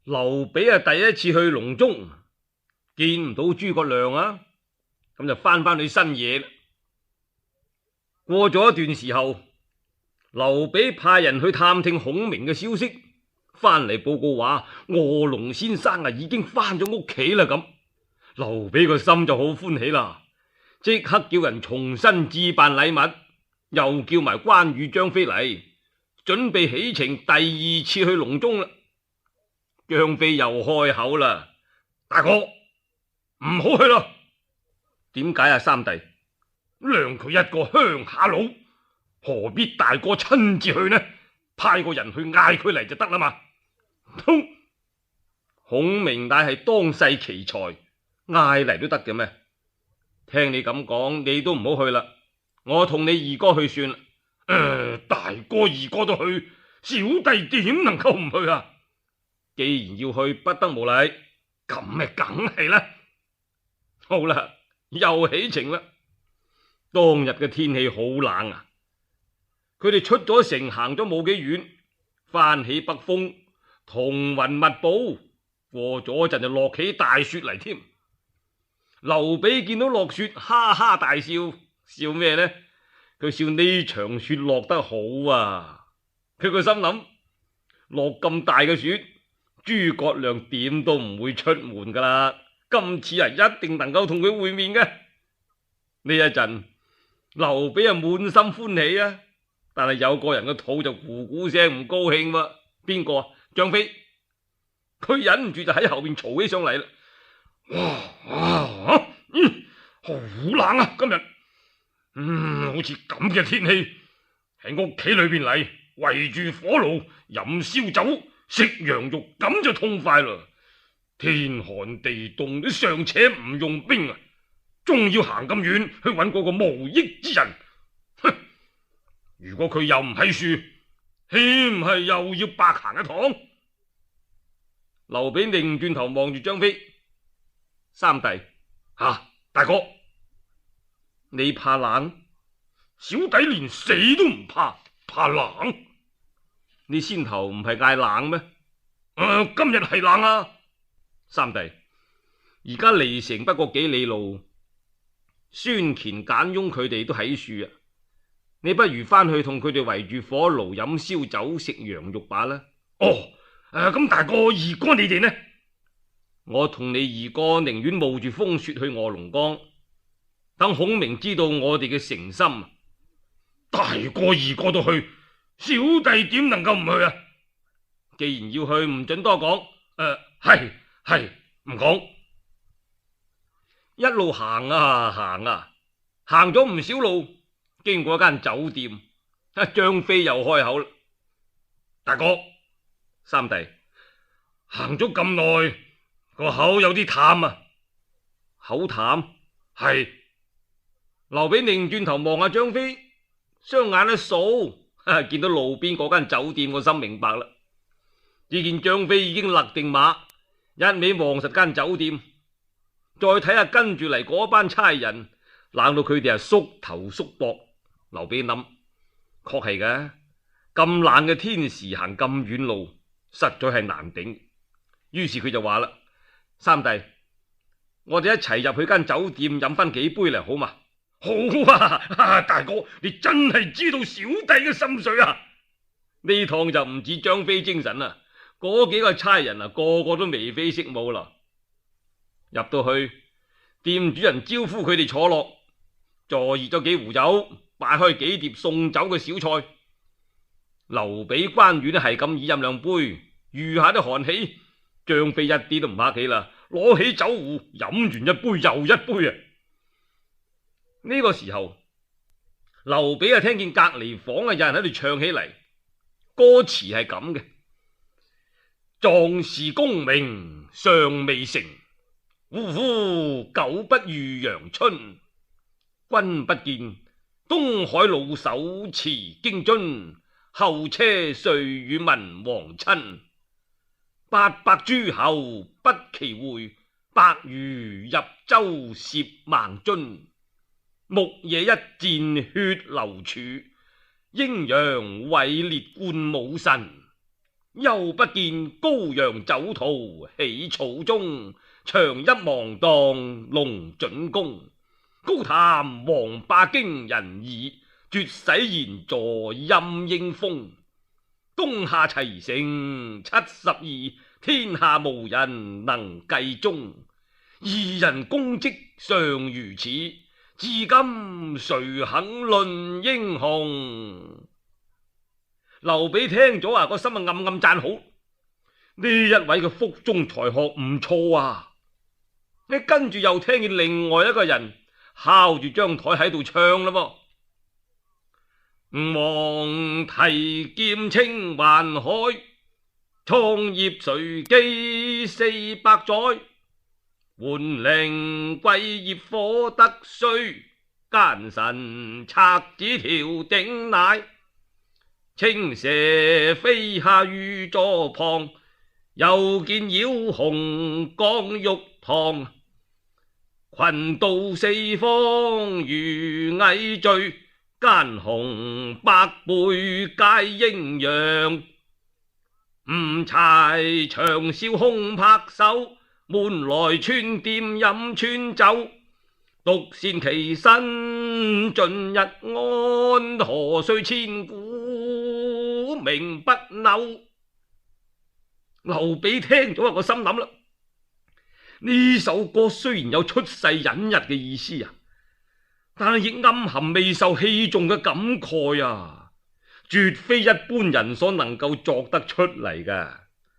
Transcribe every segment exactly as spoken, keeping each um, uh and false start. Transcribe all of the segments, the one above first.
劉備啊，第一次去隆中，見唔到諸葛亮啊，咁就翻返去新野啦。過咗一段時候，劉備派人去探聽孔明嘅消息，翻嚟報告話臥龍先生啊已經翻咗屋企啦。咁劉備個心就好歡喜啦，即刻叫人重新置辦禮物，又叫埋關羽、張飛嚟，準備起程第二次去隆中啦。張飛又開口啦：大哥，唔好去啦。點解啊，三弟？亮佢一個鄉下佬，何必大哥親自去呢？派個人去嗌佢嚟就得啦嘛。通孔明乃係當世奇才，嗌嚟都得嘅咩？聽你咁講，你都唔好去啦，我同你二哥去算啦。誒、呃，大哥二哥都去，小弟點能夠唔去啊？既然要去，不得無禮，咁咪梗係啦。好啦，又起程啦。當日嘅天氣好冷啊，佢哋出咗城，行咗冇幾遠，翻起北風，彤雲密布，過咗陣就落起大雪嚟添。劉備見到落雪，哈哈大笑，笑咩呢？佢笑呢場雪落得好啊！佢個心諗，落咁大嘅雪，諸葛亮點都唔會出門噶啦，今次啊一定能夠同佢會面嘅。呢一陣，劉備啊滿心歡喜啊，但係有個人個肚就咕咕聲唔高興喎。邊個啊？張飛。佢忍唔住就喺後邊嘈起上嚟啦。哇啊嗯，好冷啊！今日，嗯，好似咁嘅天氣，喺屋企裏邊嚟，圍住火爐飲燒酒食羊肉，咁就痛快啦。天寒地凍，你尚且唔用兵啊，仲要行咁遠去揾嗰個無益之人。哼！如果佢又唔喺樹，豈唔係又要白行一趟？劉備擰轉頭望住張飛，三弟，吓、啊、大哥，你怕冷？小弟連死都唔怕，怕冷？你先頭唔係嗌冷咩？誒、呃，今日係冷啊！三弟，而家離城不過幾里路，孫乾、簡雍佢哋都喺樹啊，你不如翻去同佢哋圍住火爐飲燒酒食羊肉罷啦。哦，誒、呃，咁大哥二哥你哋呢？我同你二哥寧願冒住風雪去臥龍崗，等孔明知道我哋嘅誠心。大哥二哥都去，小弟點能夠唔去啊？既然要去，唔准多講。誒、呃，係係唔講。一路行啊行啊，行咗唔少路，經過一間酒店，張飛又開口啦：大哥，三弟，行咗咁耐，個口有啲淡啊。口淡？係。劉備擰轉頭望下張飛，雙眼一掃，見到路邊嗰間酒店，個心明白啦。只見張飛已經勒定馬，一味望實間酒店，再睇下跟住嚟嗰班差人，冷到佢哋係縮頭縮膊。劉備諗，確係嘅，咁冷嘅天時行咁遠路，實在係難頂。於是佢就話啦：三弟，我哋一齊入去間酒店飲翻幾杯嚟，好嘛？好啊，大哥，你真係知道小弟嘅心水啊！呢趟就唔止張飛精神啦，嗰幾個差人啊，個個都眉飛色舞啦。入到去，店主人招呼佢哋坐落，坐熱咗幾壺酒，擺開幾碟送酒嘅小菜。劉備、關羽呢係咁以飲兩杯，餘下啲寒氣，張飛一啲都唔客氣啦，攞起酒壺飲完一杯又一杯啊！呢個時候，劉備啊聽見隔籬房啊有人喺度唱起嚟，歌詞係咁嘅：壯士功名尚未成，嗚呼久不遇陽春。君不見東海老手持京津，後車誰與文王親？八百諸侯不期會，百餘入周攝孟津。牧野一戰血流柱，鷹揚位列冠武臣。 又不見高陽酒徒起草中，長一芒砀龍準公，高談王霸驚人耳，絕世賢座陰應風。東夏齊盛七十二，天下無人能計中。二人功績尚如此，至今誰肯論英雄？劉備聽咗啊，個心啊暗暗讚好，呢一位嘅腹中才學唔錯啊！你跟住又聽見另外一個人敲住張台喺度唱啦噃。吾皇提劍稱宦海，創業隨機四百載。桓靈貴業火得衰，奸臣賊子調鼎鼐。青蛇飛下御座旁，又見妖熊降玉堂。群盜四方如蟻聚，奸雄百倍皆應揚。吳柴長嘯空拍手，悶來串店飲川酒。獨善其身盡日安，何須千古名不朽？劉備聽咗個心諗啦，呢首歌雖然有出世隱逸嘅意思啊，但係亦暗含未受器重嘅感慨啊，絕非一般人所能夠作得出嚟噶。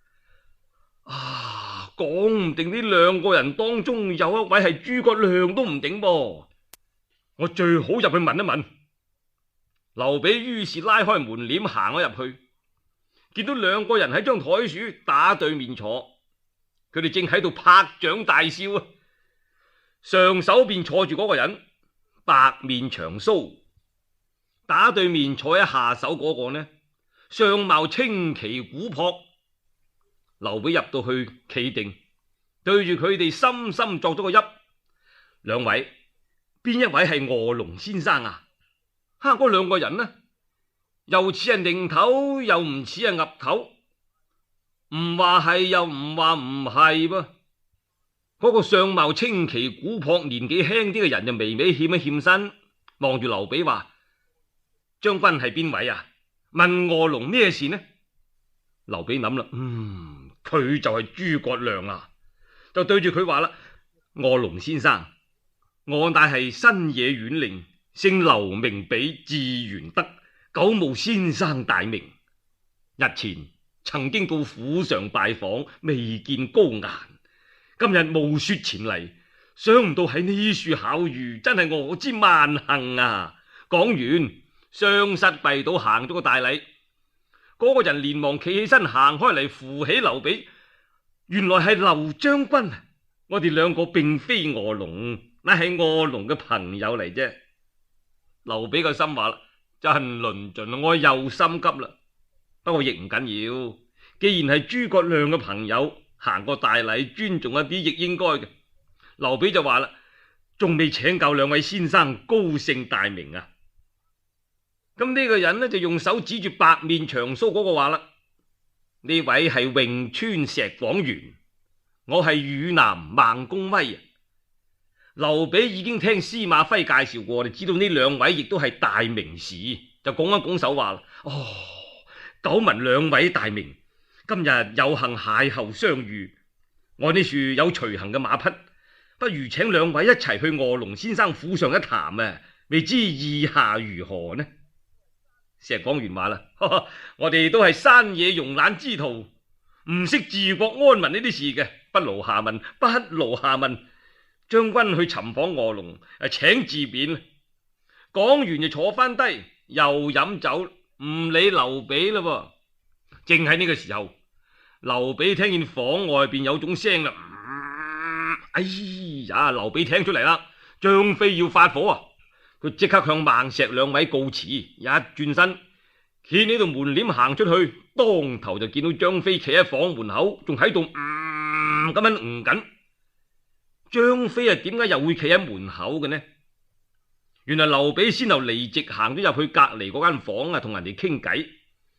啊，講唔定呢兩個人當中有一位係諸葛亮都唔定噃，我最好入去問一問。劉備於是拉開門簾行咗入去，見到兩個人喺張台處打對面坐，佢哋正喺度拍掌大笑啊。上手邊坐住嗰個人白面長鬚，打對面坐喺下手嗰個呢，相貌清奇古樸。劉備入到去企定，對住佢哋深深作咗個揖。兩位，邊一位係臥龍先生啊？哈，嗰兩個人呢，又似係擰頭，又唔似係岌頭，唔話係又唔話唔係噃。嗰個相貌清奇古樸、年紀輕啲嘅人就微微欠一欠身，望住劉備話：將軍係邊位啊？問臥龍咩事呢？劉備諗啦，嗯，佢就係諸葛亮啊，就對住佢話啦：臥龍先生，我乃係新野縣令，姓劉，名比，字玄德，久冒先生大名。日前曾經到府上拜訪，未見高顏，今日冒雪前嚟，想唔到喺呢處巧遇，真係我之萬幸啊！講完，雙膝跪倒行咗個大禮。嗰個人連忙企起身行開嚟扶起劉備，原來係劉將軍，我哋兩個並非臥龍，乃係臥龍嘅朋友嚟啫。劉備個心話啦，真論盡，我又心急啦。不過亦唔緊要，既然係諸葛亮嘅朋友，行個大禮尊重一啲亦應該嘅。劉備就話啦，仲未請教兩位先生高姓大名啊？咁呢個人呢，就用手指住白面長鬚嗰個話啦，呢位係潁川石廣元，我係汝南孟公威啊。劉備已經聽司馬徽介紹過，你知道呢兩位亦都係大名士，就拱一拱手話啦，哦，久聞兩位大名，今日有幸邂逅相遇，我呢處有隨行嘅馬匹，不如請兩位一齊去臥龍先生府上一談啊，未知意下如何呢？石廣元話啦，我哋都係山野慵懶之徒，唔識治國安民呢啲事嘅，不勞下問，不勞下問。將軍去尋訪臥龍，誒，請自便。講完就坐翻低，又飲酒，唔理劉備啦。正喺呢個時候，劉備聽見房外邊有種聲啦，嗯，哎呀，劉備聽出嚟啦，張飛要發火啊！佢即刻向孟石兩位告辭，一轉身，企喺度門簾行出去，當頭就見到張飛企喺房門口，仲喺度嗯咁樣唔緊。張飛啊，點解又會企喺門口嘅呢？原來劉備先頭離席行咗入去隔籬嗰間房啊，同人哋傾偈。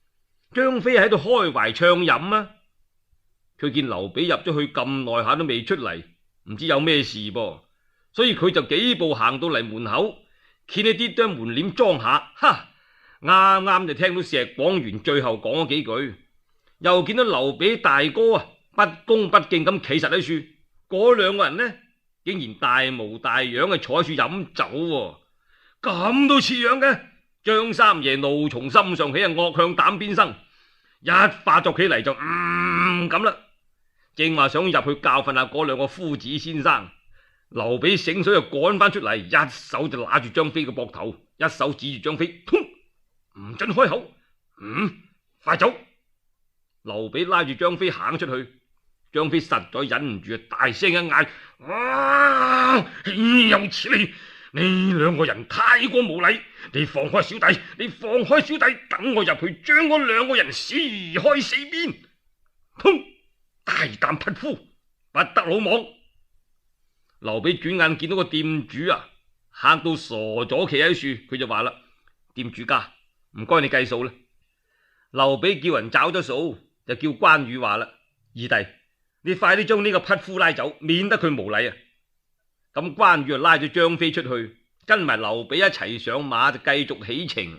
張飛喺度開懷暢飲啊！佢見劉備入咗去咁耐下都未出嚟，唔知有咩事噃，所以佢就幾步行到嚟門口，掀起啲張門簾裝下，哈！啱啱就聽到石廣元最後講咗幾句，又見到劉備大哥啊不恭不敬咁企實喺樹，嗰兩個人呢竟然大模大樣嘅坐喺樹飲酒喎，咁都似樣嘅。張三爺怒從心上起啊，惡向膽邊生，一發作起嚟就嗯咁啦，正話想入去教訓下嗰兩個夫子先生，劉備醒水就趕翻出嚟，一手就揦住張飛嘅膊頭，一手指住張飛，通，唔准開口，嗯，快走！劉備拉住張飛行出去，張飛實在忍唔住啊，大聲一嗌：啊！豈有此理！你兩個人太過無禮，你放開小弟，你放開小弟，等我入去將嗰兩個人撕開四邊。通，大膽匹夫，不得魯莽！劉備轉眼見到個店主啊，嚇到傻咗，企喺樹，佢就話啦：店主家，唔該你計數啦。劉備叫人找咗數，就叫關羽話啦：二弟，你快啲將呢個匹夫拉走，免得佢無禮啊！咁關羽就拉咗張飛出去，跟埋劉備一齊上馬，就繼續起程。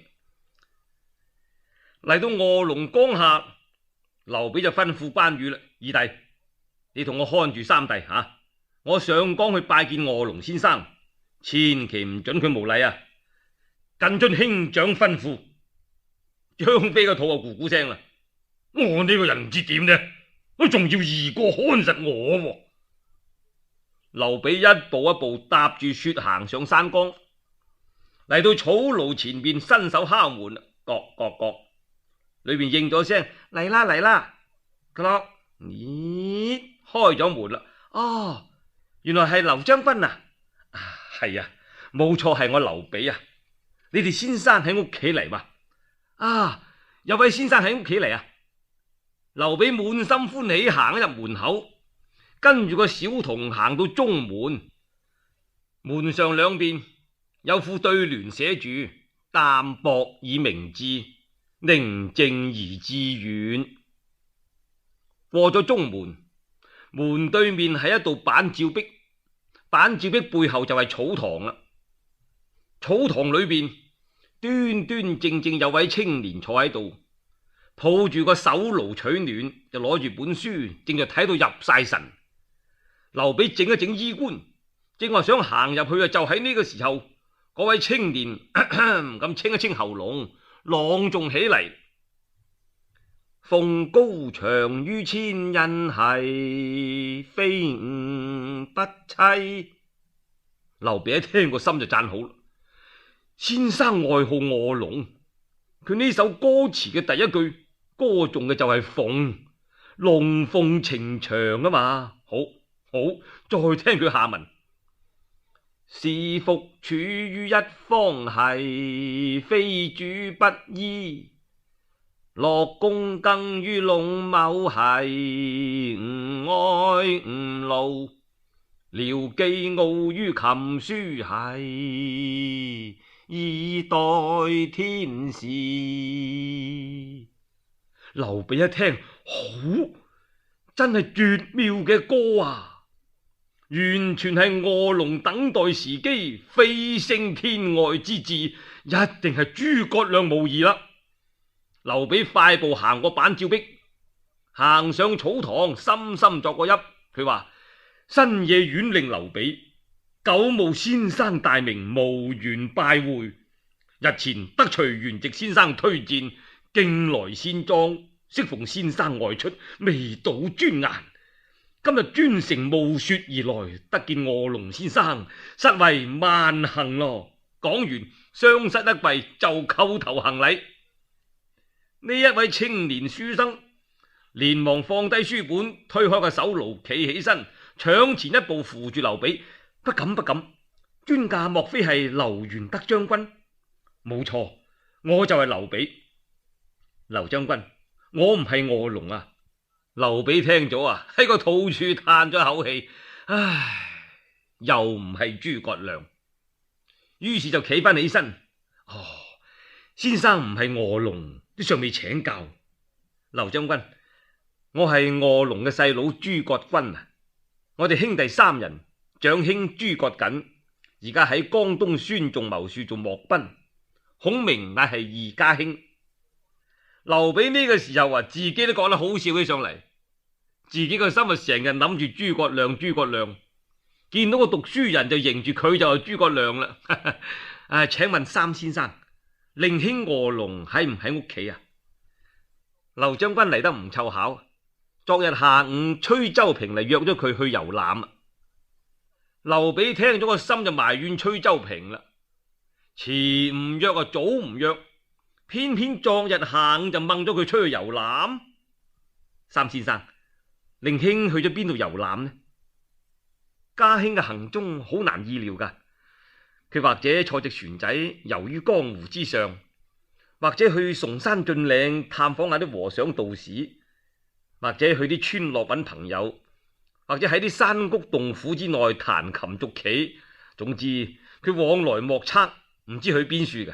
嚟到臥龍江下，劉備就吩咐關羽啦：二弟，你同我看住三弟吓、啊，我上江去拜見臥龍先生，千祈唔准佢無禮啊！謹遵兄長吩咐。張飛個肚就咕咕聲啦，我呢個人唔知點呢，我仲要二哥看實我喎。劉備一步一步踏住雪行上山崗，嚟到草廬前面，伸手敲門，各各各，裏邊應咗聲嚟啦嚟啦，佢咯，咦，開咗門啦，哦，原來係劉將軍啊，啊係啊，冇錯係我劉備啊，你哋先生喺屋企嚟嘛？啊，有位先生喺屋企嚟啊！劉備滿心歡喜行入門口。跟住個小童行到中門，門上兩邊有副對聯寫住淡薄以明志，寧靜而致遠。過咗中門，門對面係一道板照壁，板照壁背後就係草堂啦。草堂裏邊端端正正有位青年坐喺度，抱住個手爐取暖，就攞住本書，正在睇到入晒神。劉備整一整衣冠，正話想行入去啊！就喺呢個時候，嗰位青年咁清一清喉嚨，朗誦起嚟：鳳高翔於千仞兮，非吾不妻。劉備一聽個心就讚好啦，先生愛好臥龍，佢呢首歌詞嘅第一句歌頌嘅就係鳳，龍鳳呈祥啊嘛，好。好，再聽佢下文：士服處於一方兮，非主不依；樂躬耕於隴畝兮，吾愛吾勞；撩寄傲於琴書兮，以待天時。劉備一聽，好，真係絕妙嘅歌啊！完全係臥龍等待時機，飛升天外之志，一定係諸葛亮無疑啦。劉備快步行過板照壁，行上草堂，深深作個揖。佢話：新野縣令劉備，久冒先生大名，無緣拜會。日前得徐元直先生推薦，經來仙莊，適逢先生外出，未到專顏。今日專程冒雪而來，得見臥龍先生，實為萬幸咯。講完，雙膝一跪就叩頭行禮。呢一位青年書生連忙放低書本，推開個手爐，企起身，搶前一步扶住劉備：不敢不敢，尊駕莫非係劉元德將軍？冇錯，我就係劉備。劉將軍，我唔係臥龍啊！劉備聽咗啊，喺個肚處嘆咗口氣，唉，又唔係諸葛亮，於是就企翻起身。哦，先生唔係臥龍，都尚未請教， 劉將軍，我係臥龍嘅細佬諸葛均啊！我哋兄弟三人，長兄諸葛瑾而家喺江東孫仲謀處做幕賓，孔明乃係二家兄。劉備呢個時候啊，自己都講得好笑起上嚟，自己個心啊成日諗住諸葛亮，諸葛亮見到個讀書人就認住佢就係諸葛亮啦。啊，請問三先生，令兄臥龍喺唔喺屋企啊？劉將軍嚟得唔湊巧，昨日下午崔州平嚟約咗佢去遊覽啊。劉備聽咗個心就埋怨崔州平啦，遲唔約啊，早唔約，偏偏昨日下午就掹咗佢出去遊覽。三先生，令兄去咗邊度遊覽呢？家兄嘅行蹤好難意料噶，佢或者坐隻船仔遊於江湖之上，或者去崇山峻嶺探訪下啲和尚道士，或者去啲村落揾朋友，或者喺啲山谷洞府之內彈琴築棋。總之佢往來莫測，唔知去邊處嘅。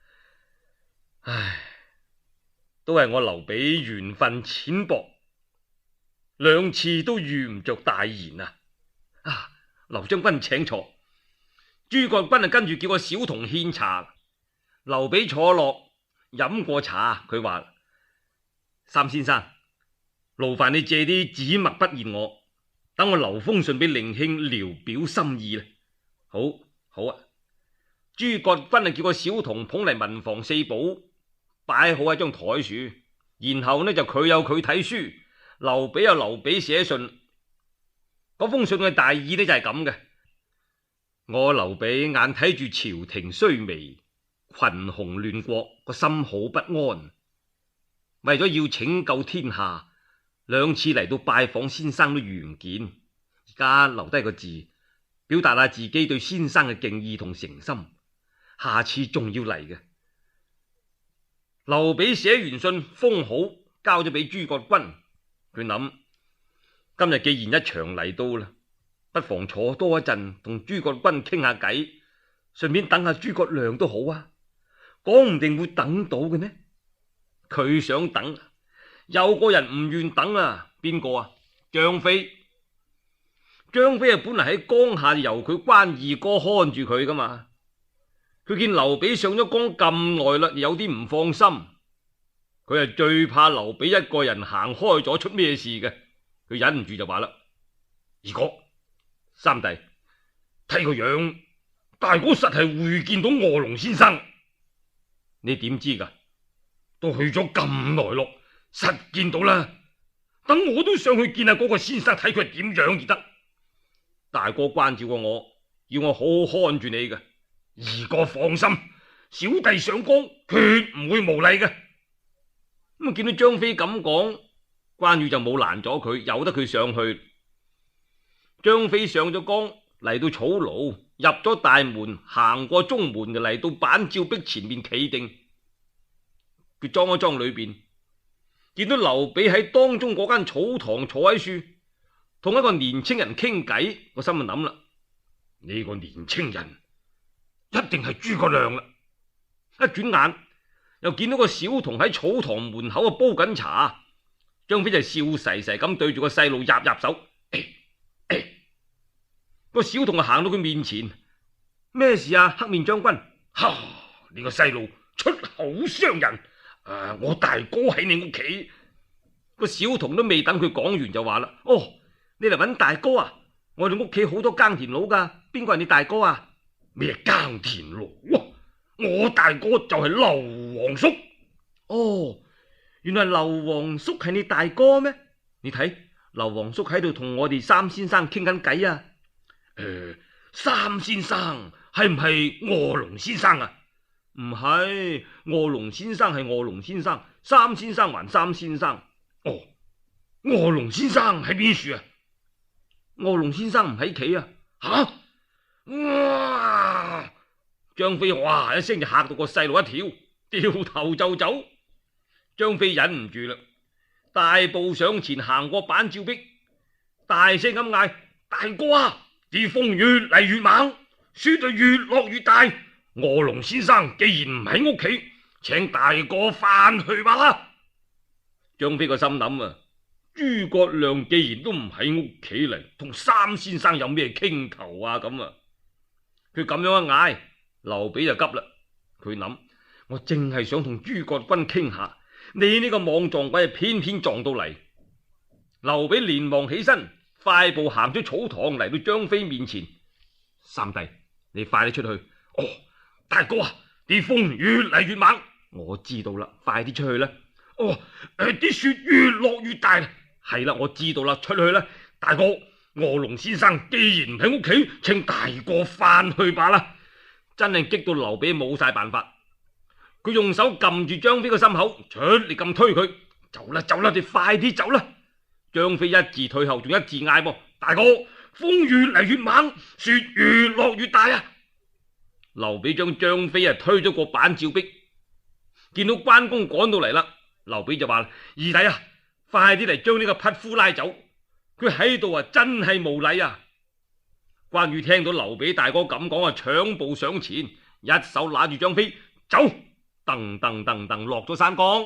唉，都係我劉備緣分淺薄，兩次都遇唔着大賢啊！啊，劉將軍請坐。諸葛均啊跟住叫個小童獻茶。劉備坐落飲過茶，佢話：三先生，勞煩你借啲紙墨筆硯我，等我留封信俾令兄聊表心意啦。好，好啊。諸葛均啊叫個小童捧嚟文房四寶，擺好喺張台處，然後呢就佢有佢睇書，劉備有劉備寫信。嗰封信嘅大意呢就係咁嘅：我劉備眼睇住朝廷衰微，群雄亂國，個心好不安，為咗要拯救天下，兩次嚟到拜訪先生都遇唔見，而家留低個字，表達下自己對先生嘅敬意同誠心，下次仲要嚟嘅。劉備寫完信封好，交咗俾諸葛均。佢諗今日既然一場嚟到啦，不妨坐多一陣，同諸葛均傾下偈，順便等下諸葛亮都好啊。講唔定會等到嘅呢。佢想等，有個人唔願等啊。邊個啊？張飛。張飛啊，本嚟喺江夏由佢關二哥看住佢噶嘛。佢見劉備上咗江咁耐啦，有啲唔放心。佢係最怕劉備一個人行開咗出咩事嘅。佢忍唔住就話啦：二哥、三弟，睇個樣，大哥實係會見到臥龍先生。你點知噶？都去咗咁耐咯，實見到啦。等我都上去見下嗰個先生，睇佢係點樣而得。大哥關照過我，要我好好看住你嘅。二哥放心，小弟上江決唔會無禮嘅。咁啊，見到張飛咁講，關羽就冇攔咗佢，由得佢上去。張飛上咗江，嚟到草廬，入咗大門，行過中門就嚟到板照壁前面企定。佢裝一裝裏邊，見到劉備喺當中嗰間草堂坐喺樹，同一個年青人傾偈。我心就諗啦，呢個年青人一定係諸葛亮啦。一轉眼又見到個小童喺草堂門口啊煲緊茶。張飛就笑噬噬咁對住個細路入入手。哎哎，個小童啊行到佢面前，咩事啊？黑面將軍，哈！呢個細路出口傷人。誒、啊，我大哥喺你屋企。個小童都未等佢講完就話啦：哦，你嚟搵大哥啊？我哋屋企好多耕田佬噶，邊個係你大哥啊？咩耕田佬啊？我大哥就係劉皇叔。哦，原來劉皇叔係你大哥咩？你睇劉皇叔喺度同我哋三先生傾緊偈啊。誒、呃，三先生係唔係臥龍先生啊？唔係，臥龍先生係臥龍先生，三先生還三先生。哦，臥龍先生喺邊處啊？臥龍先生唔喺企啊。吓！哇！張飛哇一聲就嚇到個細路一跳，掉頭就走。張飛忍唔住啦，大步上前行過板照壁，大聲咁嗌：大哥啊，啲風越嚟越猛，雪就越落越大。臥龍先生既然唔喺屋企，請大哥翻去吧啦。 張飛個心諗啊，諸葛亮既然都唔喺屋企嚟，同三先生有咩傾頭啊？咁啊，佢咁樣一嗌，劉備就急啦。佢諗，我淨係想同諸葛均傾下，你呢個莽撞鬼偏偏撞到嚟。劉備連忙起身，快步行出草堂，嚟到張飛面前。三弟，你快啲出去。哦，大哥啊，啲風越嚟越猛。我知道啦，快啲出去啦。哦，誒，啲雪越落越大。係啦，我知道啦，出去啦。大哥，臥龍先生既然唔喺屋企，請大哥翻去罷啦。真係激到劉備冇晒辦法，佢用手撳住張飛個心口，出力咁推佢。走啦，走啦，你快啲走啦。張飛一字退後，仲一字嗌噃：大哥，風越嚟越猛，雪越落越大啊！劉備將張飛啊推咗個板照壁，見到關公趕到嚟啦，劉備就話：二弟啊，快啲嚟將呢個匹夫拉走，佢喺度啊真係無禮啊！關羽聽到劉備大哥咁講啊，搶步上前，一手揦住張飛，走，噔噔噔噔落咗山崗。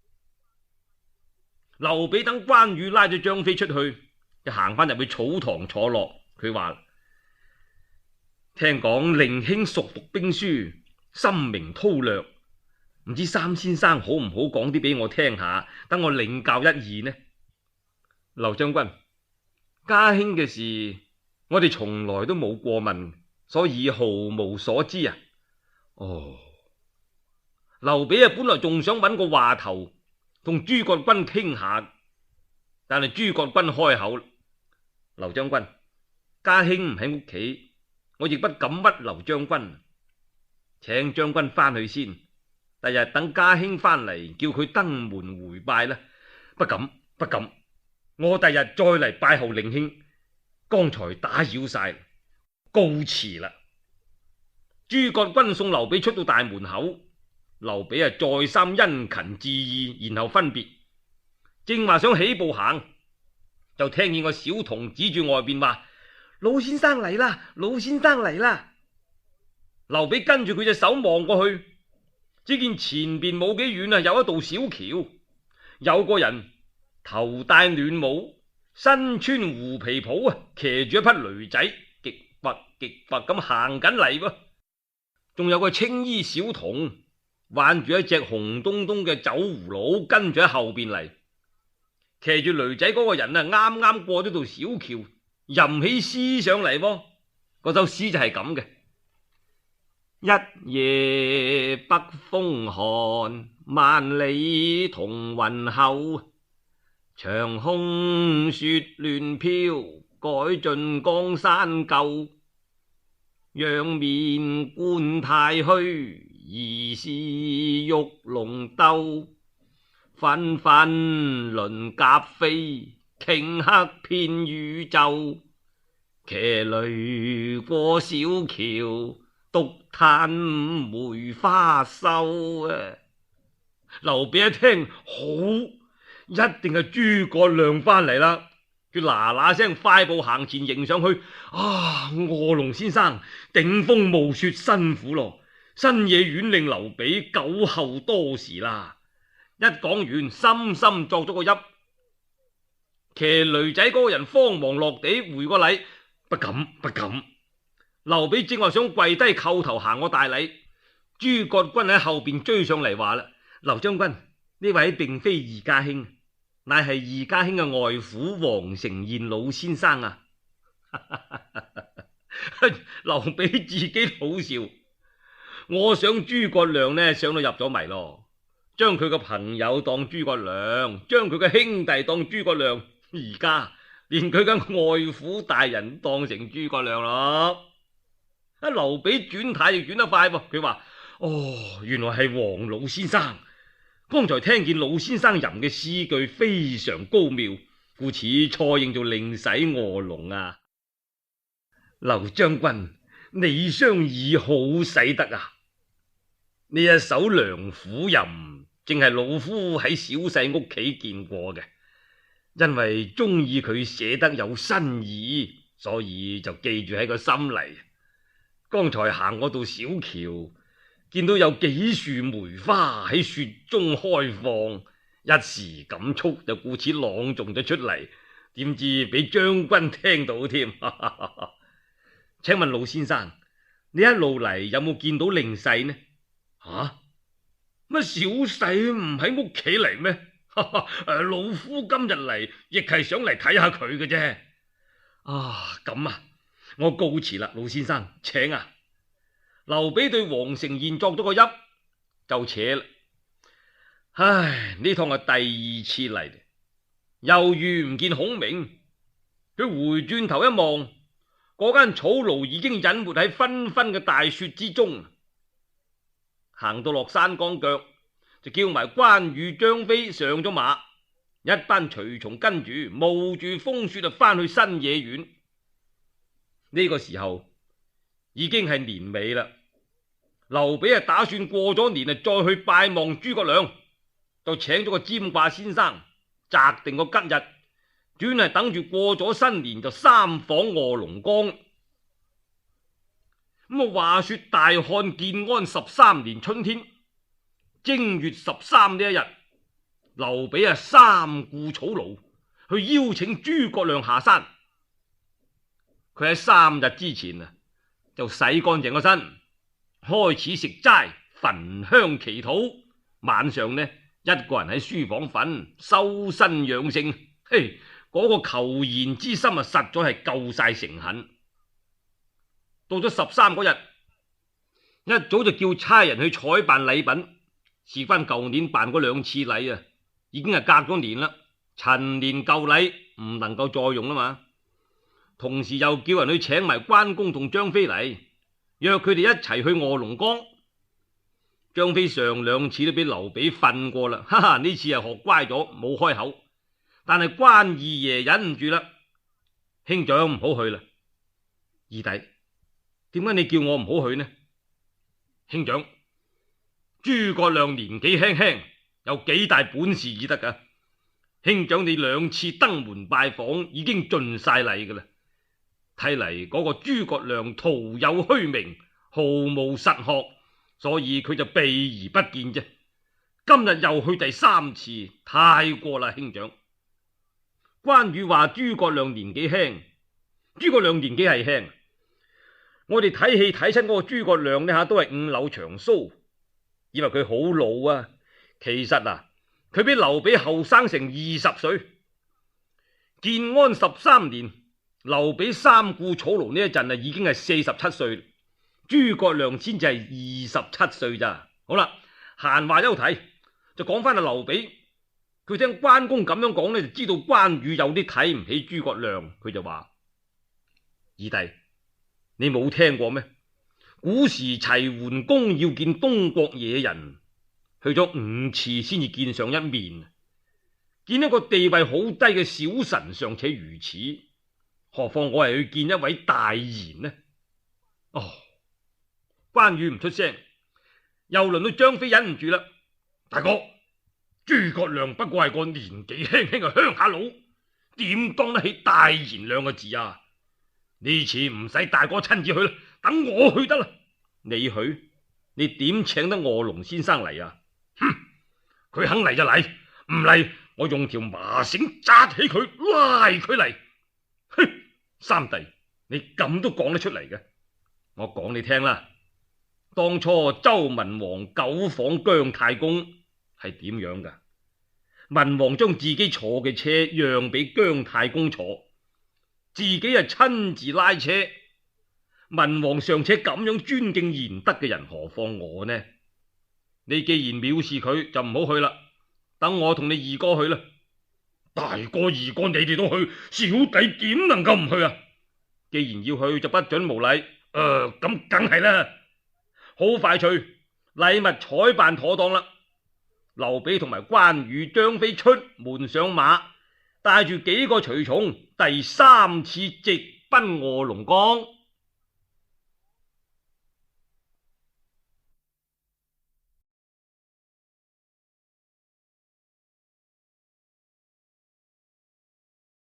劉備等關羽拉咗張飛出去，就行翻入去草堂坐落。佢話：聽講令兄熟讀兵書，深明韜略，唔知三先生好唔好講啲俾我聽下，等我領教一二呢？劉將軍，家兄嘅事我哋從來都冇過問，所以毫無所知啊。哦，劉備啊，本來仲想揾個話頭同諸葛均傾下，但係諸葛均開口：劉將軍，家兄唔喺屋企，我亦不敢屈劉將軍，請將軍翻去先，第日等家兄翻嚟，叫佢登門回拜啦。不敢，不敢，我第日再嚟拜候令兄。剛才打擾晒，告辭啦。諸葛均送劉備出到大門口。劉備啊，再三殷勤致意，然後分別。正話想起步行，就聽見個小童指住外邊話：老先生嚟啦，老先生嚟啦。劉備跟住佢隻手望過去，只見前邊冇幾遠啊，有一道小橋，有個人頭戴暖帽，身穿狐皮袍啊，騎住一匹驢仔，極拔極拔咁行緊嚟噃。仲有個青衣小童，挽住一隻紅咚咚嘅酒葫蘆，跟住喺後邊嚟。騎住驢仔嗰個人啊，啱啱過咗道小橋，吟起詩上嚟噃。嗰首詩就係咁嘅：一夜北風寒，萬里同雲後。長空雪亂飄，改盡江山舊。仰面觀太虛，疑是玉龍鬥。紛紛鱗甲飛，頃刻遍宇宙。騎驢過小橋，獨嘆梅花瘦啊！劉備一聽，好，一定係諸葛亮翻嚟啦！佢嗱嗱聲快步行前迎上去。啊，臥龍先生，頂風冒雪辛苦咯，新野縣令劉備久候多時啦。一講完，深深作咗個揖。騎驢仔嗰個人慌忙落地回個禮：不敢，不敢。劉備正話想跪低叩頭行個大禮，諸葛均喺後邊追上嚟話啦：劉將軍，呢位並非二家兄，乃係二家兄嘅外父黃承彥老先生啊！劉備自己好笑，我想諸葛亮呢想到入咗迷咯，將佢個朋友當諸葛亮，將佢個兄弟當諸葛亮，而家連佢嘅外父大人當成諸葛亮咯。啊，劉備轉軚亦轉得快噃，佢話：哦，原來係黃老先生。剛才聽見老先生吟嘅詩句非常高妙，故此錯認做令使臥龍啊！劉將軍，你商議好使得啊！呢一首梁甫吟，正係老夫喺小婿屋企見過嘅，因為中意佢寫得有新意，所以就記住喺個心嚟。剛才行嗰道小橋，見到有幾樹梅花喺雪中開放， 一時感觸就故此朗誦咗出嚟，點知俾將軍聽到添。請問老先生，你一路嚟有冇見到令婿呢？吓，乜小婿唔喺屋企嚟咩？老夫今日嚟亦係想嚟睇下佢嘅啫。啊，咁啊，我告辭啦，老先生，請啊。劉備對黃承賢作咗個揖，就扯啦。唉，呢趟係第二次嚟，又遇唔見孔明。佢回轉頭一望，嗰間草廬已經隱沒喺紛紛嘅大雪之中。行到落山崗腳，就叫埋關羽、張飛上咗馬，一班隨從跟住冒住風雪就翻去新野縣。呢、這個時候已經係年尾啦，劉備啊打算過咗年啊再去拜望諸葛亮，就請咗個占卦先生擇定個吉日，專係等住過咗新年就三訪臥龍崗。咁啊，話說大漢建安十三年春天正月十三呢一日，劉備啊三顧草廬，去邀請諸葛亮下山。佢喺三日之前啊就洗乾淨個身，開始食齋焚香祈禱。晚上呢，一個人喺書房瞓，修身養性。嘿，嗰、那個求賢之心啊，實在係夠晒誠懇。到咗十三嗰日，一早就叫差人去採辦禮品。事關舊年辦嗰兩次禮啊，已經係隔咗年啦，陳年舊禮唔能夠再用啦嘛。同時又叫人去請埋關公同張飛嚟，約佢哋一齊去臥龍崗。張飛上兩次都俾劉備訓過啦，哈哈，呢次係學乖咗，冇開口。但係關二爺忍唔住啦，兄長唔好去啦。二弟，點解你叫我唔好去呢？兄長，諸葛亮年紀輕輕，有幾大本事已得噶？兄長你兩次登門拜訪，已經盡晒禮噶啦。睇嚟嗰個諸葛亮徒有虛名，毫無實學，所以佢就避而不見啫。今日又去第三次，太過啦，兄長。關羽話諸葛亮年紀輕，諸葛亮年紀係輕。我哋睇戲睇親嗰個諸葛亮呢下都係五縷長鬚，以為佢好老啊。其實啊，佢比劉備後生成二十歲。建安十三年，劉備三顧草廬呢一陣啊，已經係四十七歲，諸葛亮先至係二十七歲咋。好啦，閒話休提，就講翻阿劉備。佢聽關公咁樣講呢，就知道關羽有啲睇唔起諸葛亮。佢就話：二弟，你冇聽過咩？古時齊桓公要見東國野人，去咗五次先至見上一面。見一個地位好低嘅小臣尚且如此，何況我係去見一位大賢呢？哦，關羽唔出聲，又輪到張飛忍唔住啦。大哥，諸葛亮不過係個年紀輕輕嘅鄉下佬，點當得起大賢兩個字啊？呢次唔使大哥親自去啦，等我去得啦。你去？你點請得臥龍先生嚟啊？哼，佢肯嚟就嚟，唔嚟我用條麻繩紮起佢，拉佢嚟。哼，三弟，你咁都講得出嚟嘅？我講你聽啦，當初周文王久訪姜太公係點樣噶？文王將自己坐嘅車讓俾姜太公坐，自己係親自拉車。文王尚且咁樣尊敬賢德嘅人，何況我呢？你既然藐視佢，就唔好去啦，等我同你二哥去啦。大哥二哥你哋都去，小弟點能夠唔去啊？既然要去，就不准無禮。誒、呃，咁梗係啦。好快脆，禮物採辦妥當啦。劉備同埋關羽、張飛出門上馬，帶住幾個隨從，第三次直奔臥龍崗。